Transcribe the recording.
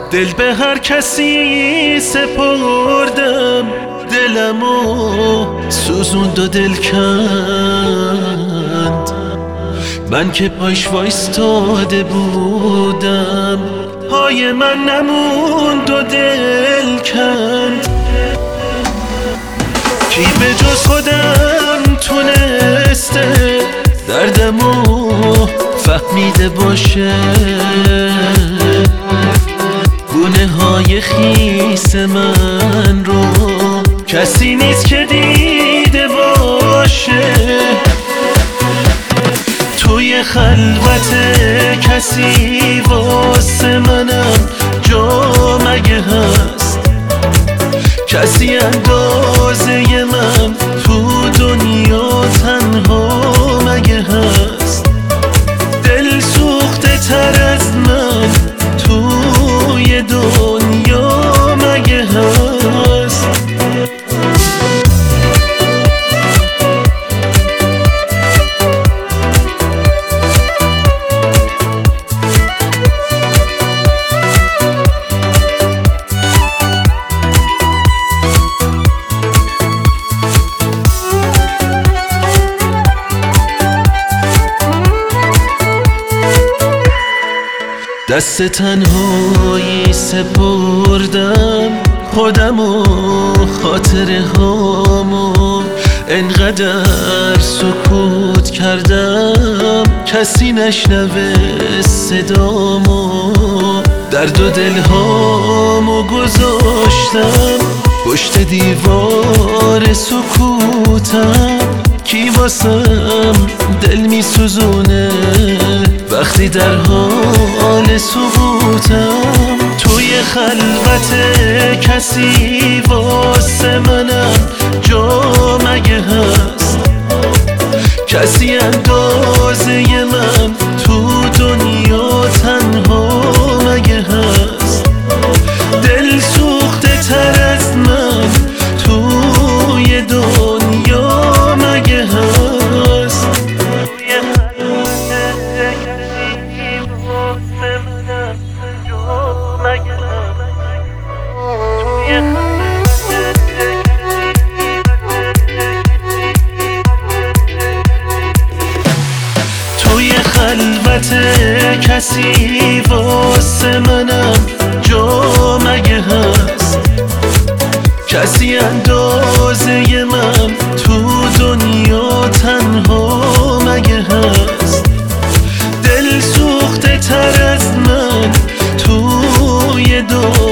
دل به هر کسی سپردم، دلمو سوزوند و دل کند. من که پاش وایستاده بودم، پای من نموند و دل کند. کی به جز خودم تونسته دردمو فهمیده باشه؟ گونه های خیس من رو کسی نیست که دیده باشه. توی خلوت کسی واسه منم جا مگه هست؟ کسی اندازه من تو دنیا تنها مگه هست؟ دل سوخته تر از من توی دنیا مگه هست؟ دست تنهایی سپردم خودم و خاطره هامو، انقدر سکوت کردم کسی نشنوه صدامو. درد و دلهامو گذاشتم پشت دیوار سکوتم. کی واسم دل می سوزونه وقتی در حال سقوطم؟ توی خلوت کسی واسه منم جا مگه هست؟ کسی اندازه من تو دنیا تنها مگه هست؟ دل سوخته تر از من توی دنیا مگه هست؟ توی خلوت کسی واسه منم جا مگه هست؟ کسی اندازه من تو دنیا تنها مگه هست؟ دل سوخته تر از من توی